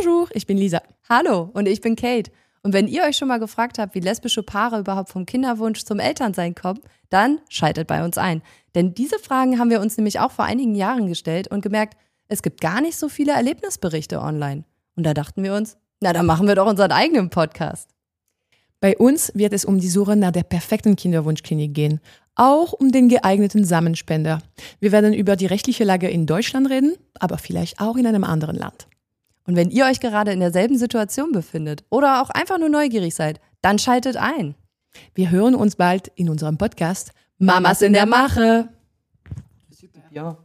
Bonjour, ich bin Lisa. Hallo, und ich bin Kate. Und wenn ihr euch schon mal gefragt habt, wie lesbische Paare überhaupt vom Kinderwunsch zum Elternsein kommen, dann schaltet bei uns ein. Denn diese Fragen haben wir uns nämlich auch vor einigen Jahren gestellt und gemerkt, es gibt gar nicht so viele Erlebnisberichte online. Und da dachten wir uns, na, dann machen wir doch unseren eigenen Podcast. Bei uns wird es um die Suche nach der perfekten Kinderwunschklinik gehen. Auch um den geeigneten Samenspender. Wir werden über die rechtliche Lage in Deutschland reden, aber vielleicht auch in einem anderen Land. Und wenn ihr euch gerade in derselben Situation befindet oder auch einfach nur neugierig seid, dann schaltet ein. Wir hören uns bald in unserem Podcast Mamas in der Mache. Ja.